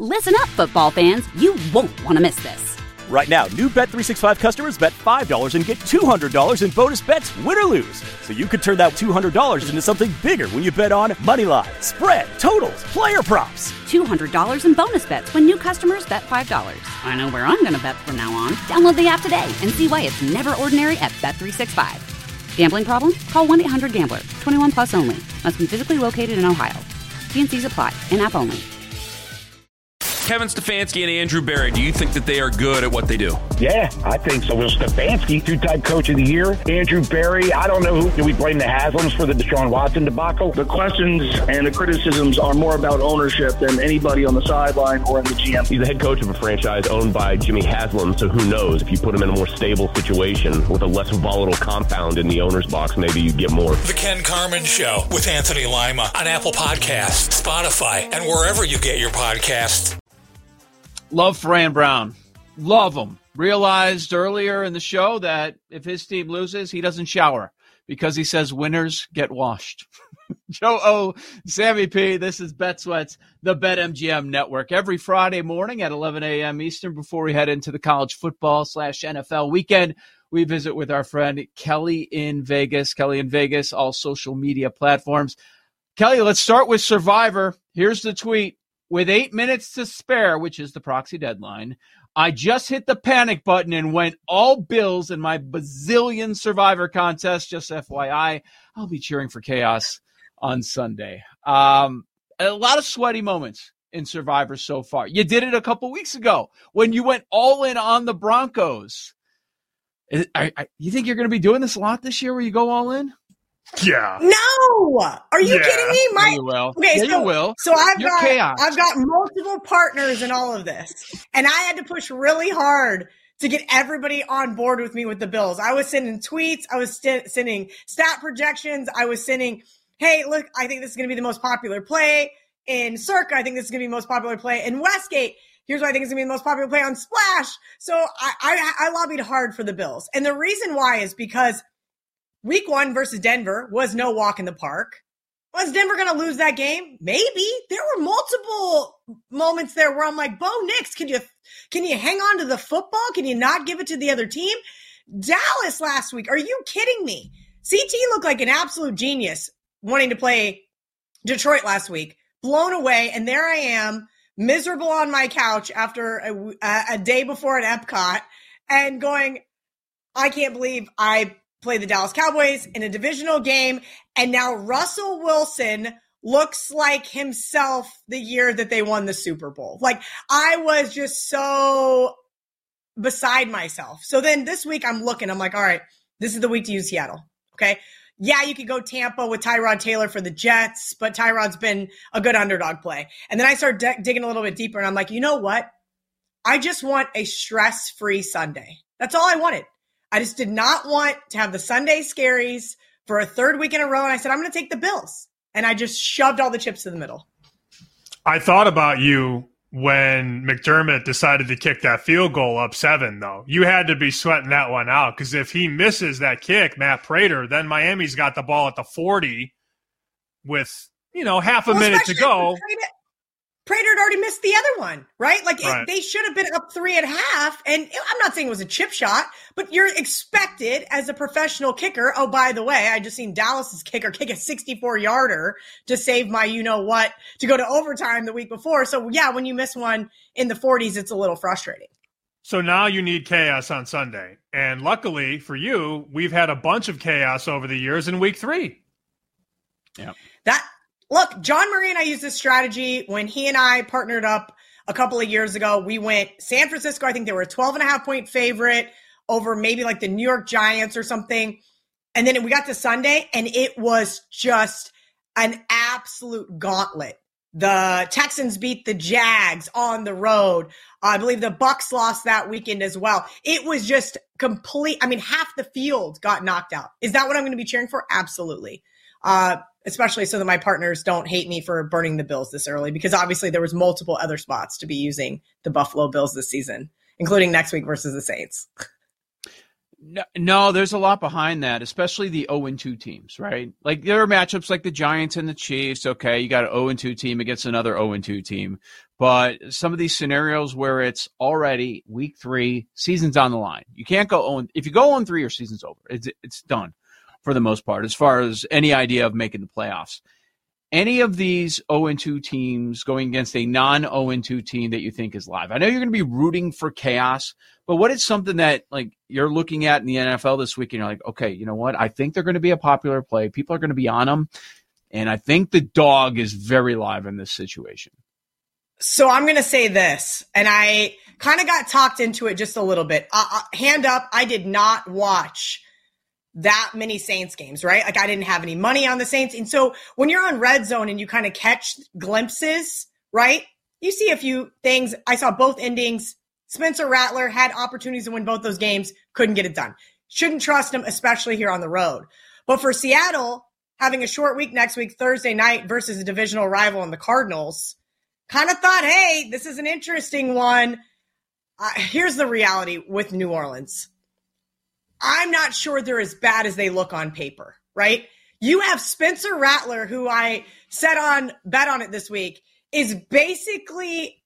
Listen up, football fans. You won't want to miss this. Right now, new Bet365 customers bet $5 and get $200 in bonus bets, win or lose. So you could turn that $200 into something bigger when you bet on moneyline, spread, totals, player props. $200 in bonus bets when new customers bet $5. I know where I'm going to bet from now on. Download the app today and see why it's never ordinary at Bet365. Gambling problem? Call 1-800-GAMBLER. 21 plus only. Must be physically located in Ohio. T&Cs apply. In-app only. Kevin Stefanski and Andrew Berry, do you think that they are good at what they do? Yeah, I think so. Well, Stefanski, two-time coach of the year. Andrew Berry, I don't know who. Do we blame the Haslams for the Deshaun Watson debacle? The questions and the criticisms are more about ownership than anybody on the sideline or in the GM. He's the head coach of a franchise owned by Jimmy Haslam, so who knows? If you put him in a more stable situation with a less volatile compound in the owner's box, maybe you get more. The Ken Carman Show with Anthony Lima on Apple Podcasts, Spotify, and wherever you get your podcasts. Love Fran Brown. Love him. Realized earlier in the show that if his team loses, he doesn't shower because he says winners get washed. Joe O, Sammy P, this is Bet Sweats, the BetMGM Network. Every Friday morning at 11 a.m. Eastern before we head into the college football/NFL weekend, we visit with our friend Kelly in Vegas. Kelly in Vegas, all social media platforms. Kelly, let's start with Survivor. Here's the tweet. With 8 minutes to spare, which is the proxy deadline, I just hit the panic button and went all Bills in my bazillion Survivor contest. Just FYI, I'll be cheering for chaos on Sunday. A lot of sweaty moments in Survivor so far. You did it a couple weeks ago when you went all in on the Broncos. You think you're going to be doing this a lot this year where you go all in? Yeah. No. Are you kidding me? You will. Okay, yeah, so, you will. So I've chaos. got multiple partners in all of this, and I had to push really hard to get everybody on board with me with the Bills. I was sending tweets. I was sending stat projections. I was sending, hey, look, I think this is going to be the most popular play in Circa. I think this is going to be the most popular play in Westgate. Here's what I think is going to be the most popular play on Splash. So I lobbied hard for the Bills. And the reason why is because Week 1 versus Denver was no walk in the park. Was Denver going to lose that game? Maybe. There were multiple moments there where I'm like, Bo Nix, can you hang on to the football? Can you not give it to the other team? Dallas last week. Are you kidding me? CT looked like an absolute genius wanting to play Detroit last week. Blown away. And there I am, miserable on my couch after a day before at Epcot and going, I can't believe I play the Dallas Cowboys in a divisional game, and now Russell Wilson looks like himself the year that they won the Super Bowl. Like, I was just so beside myself. So then this week I'm like, all right, this is the week to use Seattle, okay? Yeah, you could go Tampa with Tyrod Taylor for the Jets, but Tyrod's been a good underdog play. And then I start digging a little bit deeper, and I'm like, you know what? I just want a stress-free Sunday. That's all I wanted. I just did not want to have the Sunday scaries for a third week in a row. And I said, I'm going to take the Bills. And I just shoved all the chips to the middle. I thought about you when McDermott decided to kick that field goal up 7, though. You had to be sweating that one out because if he misses that kick, Matt Prater, then Miami's got the ball at the 40 with, half a minute to go. Prater had already missed the other one, right? Like, they should have been up 3 at half. And I'm not saying it was a chip shot, but you're expected as a professional kicker. Oh, by the way, I just seen Dallas's kicker kick a 64-yarder to save my you-know-what to go to overtime the week before. So, yeah, when you miss one in the 40s, it's a little frustrating. So now you need chaos on Sunday. And luckily for you, we've had a bunch of chaos over the years in Week 3. Yeah. Look, John Murray and I used this strategy when he and I partnered up a couple of years ago. We went San Francisco. I think they were a 12.5-point favorite over maybe like the New York Giants or something. And then we got to Sunday, and it was just an absolute gauntlet. The Texans beat the Jags on the road. I believe the Bucs lost that weekend as well. It was just complete. I mean, half the field got knocked out. Is that what I'm going to be cheering for? Absolutely. Especially so that my partners don't hate me for burning the Bills this early, because obviously there was multiple other spots to be using the Buffalo Bills this season, including next week versus the Saints. No, there's a lot behind that, especially the 0-2 teams, right? Like there are matchups like the Giants and the Chiefs. Okay, you got an 0-2 team against another 0-2 team. But some of these scenarios where it's already week 3, season's on the line. You can't go 0. If you go 0-3, your season's over. It's done for the most part as far as any idea of making the playoffs. Any of these 0-2 teams going against a non-0-2 team that you think is live? I know you're going to be rooting for chaos, but what is something that like you're looking at in the NFL this week and you're like, okay, you know what? I think they're going to be a popular play. People are going to be on them. And I think the dog is very live in this situation. So I'm going to say this, and I kind of got talked into it just a little bit. Hand up, I did not watch that many Saints games, right? Like I didn't have any money on the Saints. And so when you're on Red Zone and you kind of catch glimpses, right? You see a few things. I saw both endings. Spencer Rattler had opportunities to win both those games, couldn't get it done. Shouldn't trust him, especially here on the road. But for Seattle, having a short week next week, Thursday night versus a divisional rival in the Cardinals, kind of thought, hey, this is an interesting one. Here's the reality with New Orleans. I'm not sure they're as bad as they look on paper, right? You have Spencer Rattler, who I bet on it this week, is basically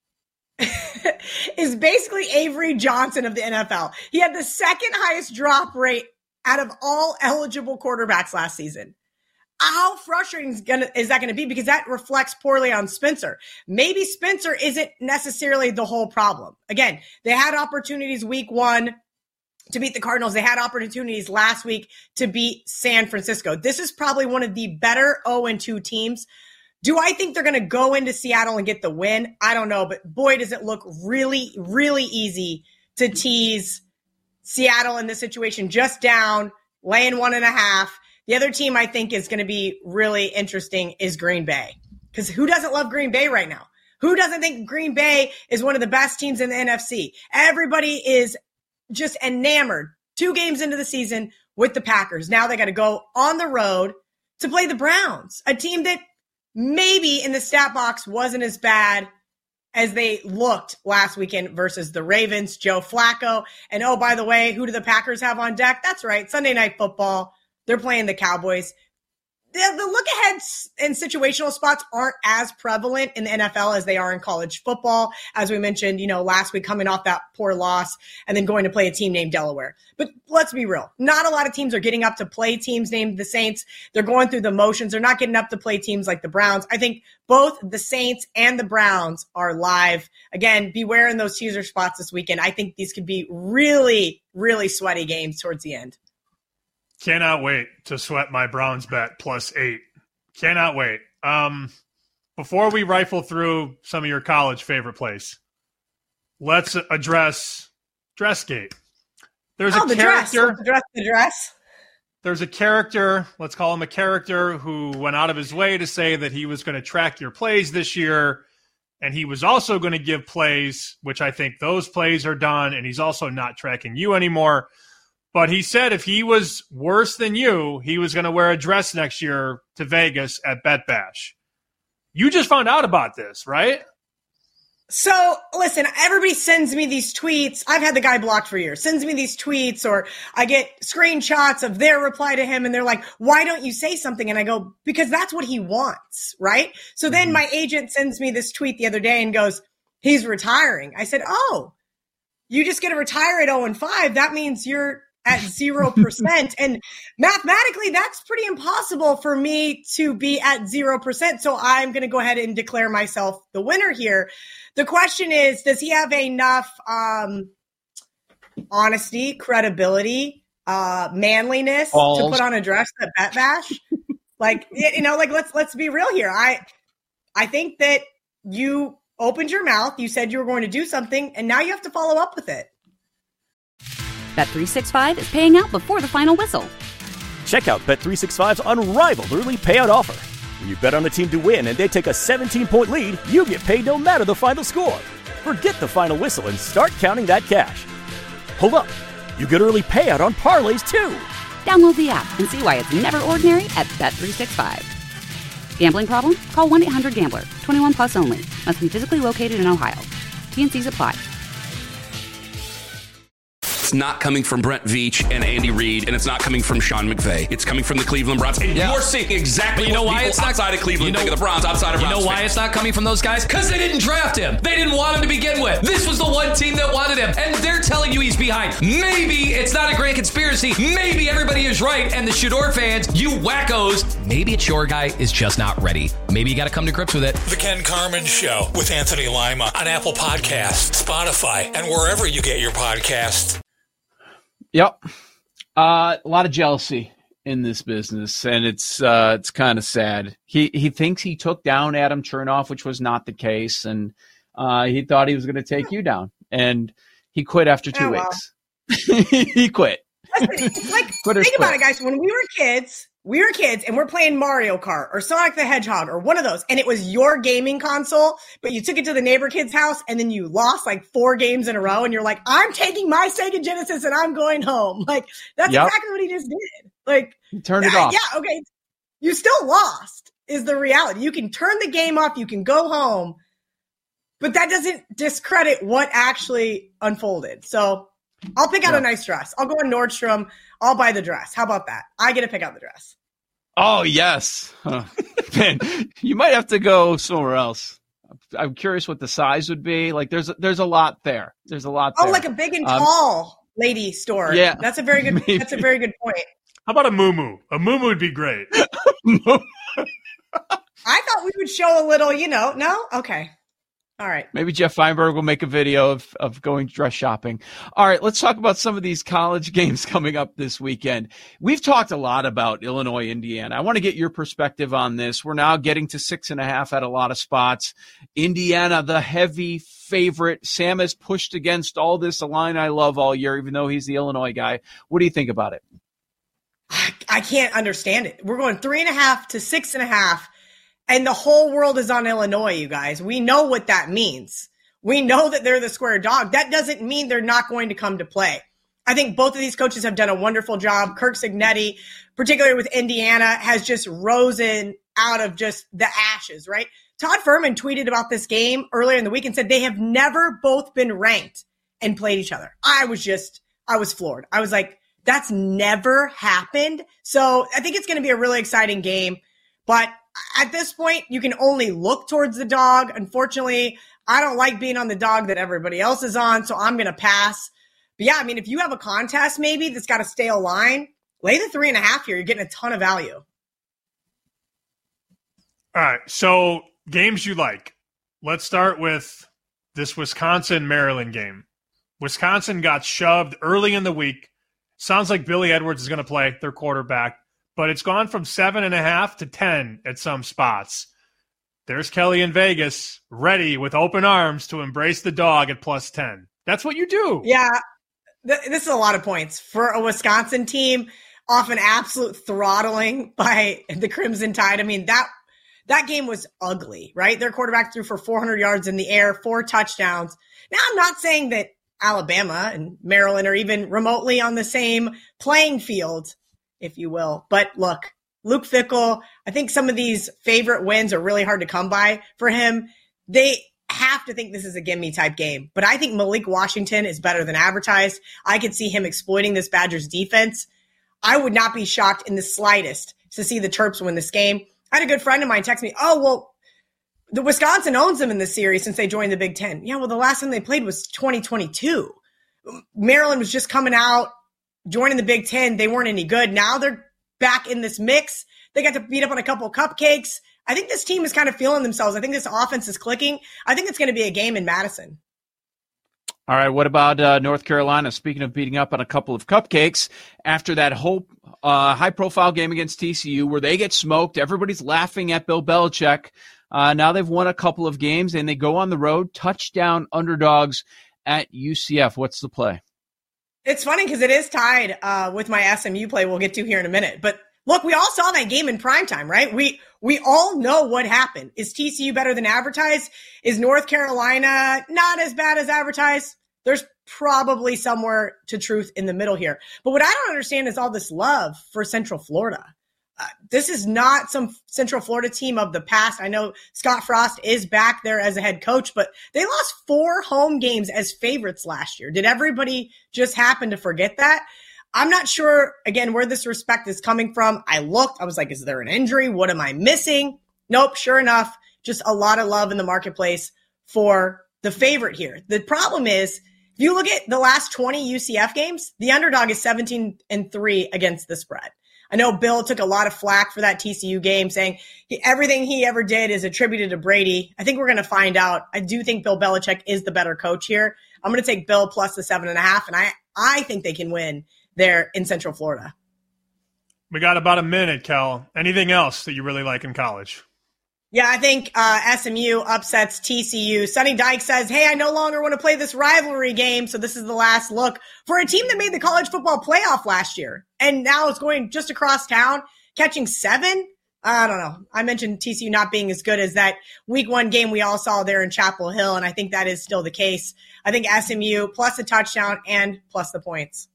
Avery Johnson of the NFL. He had the second highest drop rate out of all eligible quarterbacks last season. How frustrating is that going to be? Because that reflects poorly on Spencer. Maybe Spencer isn't necessarily the whole problem. Again, they had opportunities week 1 to beat the Cardinals. They had opportunities last week to beat San Francisco. This is probably one of the better 0-2 teams. Do I think they're going to go into Seattle and get the win? I don't know, but boy, does it look really, really easy to tease Seattle in this situation. Just down, laying 1.5. The other team I think is going to be really interesting is Green Bay. Because who doesn't love Green Bay right now? Who doesn't think Green Bay is one of the best teams in the NFC? Everybody is just enamored 2 games into the season with the Packers. Now they got to go on the road to play the Browns, a team that maybe in the stat box wasn't as bad as they looked last weekend versus the Ravens, Joe Flacco. And oh, by the way, who do the Packers have on deck? That's right, Sunday Night Football. They're playing the Cowboys. The look-aheads and situational spots aren't as prevalent in the NFL as they are in college football. As we mentioned, last week coming off that poor loss and then going to play a team named Delaware. But let's be real. Not a lot of teams are getting up to play teams named the Saints. They're going through the motions. They're not getting up to play teams like the Browns. I think both the Saints and the Browns are live. Again, beware in those teaser spots this weekend. I think these could be really, really sweaty games towards the end. Cannot wait to sweat my Browns bet +8. Cannot wait. Before we rifle through some of your college favorite plays, let's address Dressgate. There's a character. The dress. There's a character, let's call him a character, who went out of his way to say that he was going to track your plays this year, and he was also going to give plays, which I think those plays are done, and he's also not tracking you anymore. But he said if he was worse than you, he was going to wear a dress next year to Vegas at Bet Bash. You just found out about this, right? So, listen, everybody sends me these tweets. I've had the guy blocked for years. Sends me these tweets, or I get screenshots of their reply to him, and they're like, why don't you say something? And I go, because that's what he wants, right? So then my agent sends me this tweet the other day and goes, he's retiring. I said, oh, you just get to retire at 0-5. That means you're at 0%. And mathematically, that's pretty impossible for me to be at 0%. So I'm going to go ahead and declare myself the winner here. The question is, does he have enough honesty, credibility, manliness to put on a dress at Bet Bash? Let's be real here. I think that you opened your mouth, you said you were going to do something, and now you have to follow up with it. Bet365 is paying out before the final whistle. Check out Bet365's unrivaled early payout offer. When you bet on a team to win and they take a 17-point lead, you get paid no matter the final score. Forget the final whistle and start counting that cash. Hold up. You get early payout on parlays, too. Download the app and see why it's never ordinary at Bet365. Gambling problem? Call 1-800-GAMBLER. 21 plus only. Must be physically located in Ohio. T&Cs apply. It's not coming from Brent Veach and Andy Reid, and it's not coming from Sean McVay. It's coming from the Cleveland Browns. And you're seeing exactly what people outside of Cleveland think of the Browns, outside of Browns. You know why it's not coming from those guys? Because they didn't draft him. They didn't want him to begin with. This was the one team that wanted him, and they're telling you he's behind. Maybe it's not a grand conspiracy. Maybe everybody is right, and the Shador fans, you wackos, maybe it's your guy is just not ready. Maybe you got to come to grips with it. The Ken Carman Show with Anthony Lima on Apple Podcasts, Spotify, and wherever you get your podcasts. Yep. A lot of jealousy in this business, and it's kind of sad. He thinks he took down Adam Chernoff, which was not the case, and he thought he was going to take you down, and he quit after 2 weeks. He quit. It's like, think about it, guys. When we were kids, and we're playing Mario Kart or Sonic the Hedgehog or one of those, and it was your gaming console, but you took it to the neighbor kid's house and then you lost like 4 games in a row, and you're like, I'm taking my Sega Genesis and I'm going home. Like, that's exactly what he just did. Like, turn it off. Yeah, okay. You still lost is the reality. You can turn the game off, you can go home, but that doesn't discredit what actually unfolded. So I'll pick out a nice dress. I'll go on Nordstrom. I'll buy the dress. How about that? I get to pick out the dress. Oh, yes. Man, you might have to go somewhere else. I'm curious what the size would be. Like, there's a lot there. There's a lot there. Oh, like a big and tall lady store. Yeah. That's a very good That's a very good point. How about a muumuu? A muumuu would be great. I thought we would show a little, no? Okay. All right. Maybe Jeff Feinberg will make a video of going dress shopping. All right, let's talk about some of these college games coming up this weekend. We've talked a lot about Illinois, Indiana. I want to get your perspective on this. We're now getting to 6.5 at a lot of spots. Indiana, the heavy favorite. Sam has pushed against all this, a line I love all year, even though he's the Illinois guy. What do you think about it? I can't understand it. We're going 3.5 to 6.5. And the whole world is on Illinois, you guys. We know what that means. We know that they're the square dog. That doesn't mean they're not going to come to play. I think both of these coaches have done a wonderful job. Kirk Cignetti, particularly with Indiana, has just risen out of just the ashes, right? Todd Furman tweeted about this game earlier in the week and said they have never both been ranked and played each other. I was floored. I was like, that's never happened. So I think it's going to be a really exciting game. But at this point, you can only look towards the dog. Unfortunately, I don't like being on the dog that everybody else is on, so I'm going to pass. But yeah, I mean, if you have a contest maybe that's got a stale line, lay the 3.5 here. You're getting a ton of value. All right, so games you like. Let's start with this Wisconsin-Maryland game. Wisconsin got shoved early in the week. Sounds like Billy Edwards is going to play, their quarterback. But it's gone from 7.5 to 10 at some spots. There's Kelly in Vegas, ready with open arms to embrace the dog at plus 10. That's what you do. Yeah, this is a lot of points for a Wisconsin team off an absolute throttling by the Crimson Tide. I mean, that game was ugly, right? Their quarterback threw for 400 yards in the air, 4 touchdowns. Now, I'm not saying that Alabama and Maryland are even remotely on the same playing field, if you will. But look, Luke Fickell, I think some of these favorite wins are really hard to come by for him. They have to think this is a gimme type game. But I think Malik Washington is better than advertised. I could see him exploiting this Badgers defense. I would not be shocked in the slightest to see the Terps win this game. I had a good friend of mine text me, oh, well, the Wisconsin owns them in this series since they joined the Big Ten. Yeah, well, the last time they played was 2022. Maryland was just coming out, joining the Big Ten. They weren't any good. Now they're back in this mix. They got to beat up on a couple of cupcakes. I think this team is kind of feeling themselves. I think this offense is clicking. I think it's going to be a game in Madison. All right, what about North Carolina? Speaking of beating up on a couple of cupcakes, after that whole high-profile game against TCU where they get smoked, everybody's laughing at Bill Belichick. Now they've won a couple of games, and they go on the road, touchdown underdogs at UCF. What's the play? It's funny because it is tied with my SMU play we'll get to here in a minute. But look, we all saw that game in primetime, right? We all know what happened. Is TCU better than advertised? Is North Carolina not as bad as advertised? There's probably somewhere to truth in the middle here. But what I don't understand is all this love for Central Florida. This is not some Central Florida team of the past. I know Scott Frost is back there as a head coach, but they lost 4 home games as favorites last year. Did everybody just happen to forget that? I'm not sure, again, where this respect is coming from. I looked. I was like, is there an injury? What am I missing? Nope. Sure enough, just a lot of love in the marketplace for the favorite here. The problem is, if you look at the last 20 UCF games, the underdog is 17-3 against the spread. I know Bill took a lot of flack for that TCU game, saying everything he ever did is attributed to Brady. I think we're going to find out. I do think Bill Belichick is the better coach here. I'm going to take Bill plus the 7.5, and I think they can win there in Central Florida. We got about a minute, Kel. Anything else that you really like in college? Yeah, I think SMU upsets TCU. Sonny Dyke says, hey, I no longer want to play this rivalry game, so this is the last look for a team that made the college football playoff last year. And now it's going just across town, catching 7. I don't know. I mentioned TCU not being as good as that week 1 game we all saw there in Chapel Hill, and I think that is still the case. I think SMU plus the touchdown and plus the points.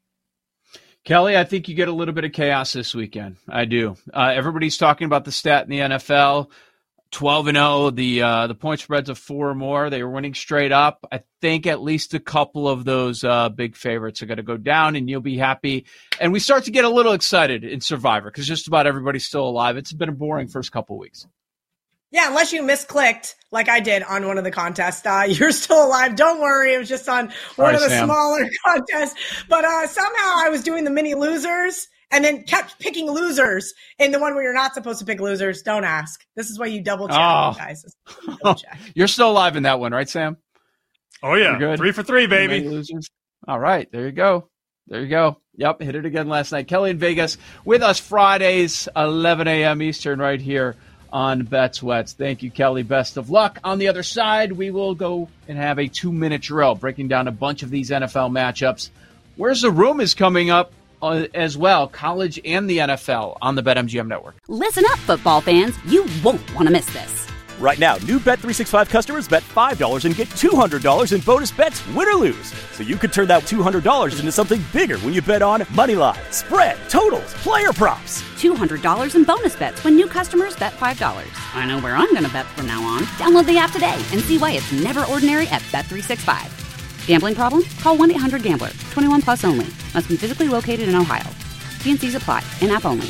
Kelly, I think you get a little bit of chaos this weekend. I do. Everybody's talking about the stat in the NFL, 12-0, the point spreads of 4 or more. They were winning straight up. I think at least a couple of those big favorites are going to go down, and you'll be happy. And we start to get a little excited in Survivor because just about everybody's still alive. It's been a boring first couple of weeks. Yeah, unless you misclicked like I did on one of the contests. You're still alive. Don't worry. It was just on one of the smaller contests. But somehow I was doing the mini losers and then kept picking losers in the one where you're not supposed to pick losers. Don't ask. This is why you double check, guys. Double check. You're still alive in that one, right, Sam? Oh, yeah. Good. 3 for 3, baby. Losers. All right. There you go. There you go. Yep. Hit it again last night. Kelly in Vegas with us Fridays, 11 a.m. Eastern right here on BetSweats. Thank you, Kelly. Best of luck. On the other side, we will go and have a 2-minute drill breaking down a bunch of these NFL matchups. Where's the Room is coming up as well, college and the NFL on the BetMGM network. Listen up, football fans. You won't want to miss this. Right now, new Bet365 customers bet $5 and get $200 in bonus bets, win or lose. So you could turn that $200 into something bigger when you bet on Moneyline, spread, totals, player props. $200 in bonus bets when new customers bet $5. I know where I'm going to bet from now on. Download the app today and see why it's never ordinary at Bet365. Gambling problem? Call 1-800-GAMBLER. 21 plus only. Must be physically located in Ohio. T&Cs apply. In-app only.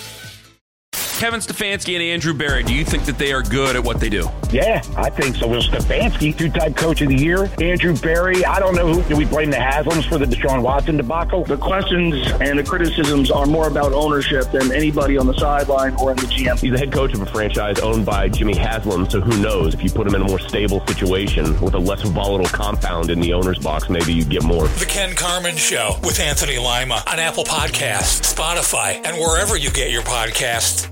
Kevin Stefanski and Andrew Berry, do you think that they are good at what they do? Yeah, I think so. Will Stefanski, 2-time coach of the year. Andrew Berry, I don't know who. Do we blame the Haslams for the Deshaun Watson debacle? The questions and the criticisms are more about ownership than anybody on the sideline or in the GM. He's the head coach of a franchise owned by Jimmy Haslam, so who knows? If you put him in a more stable situation with a less volatile compound in the owner's box, maybe you get more. The Ken Carman Show with Anthony Lima on Apple Podcasts, Spotify, and wherever you get your podcasts.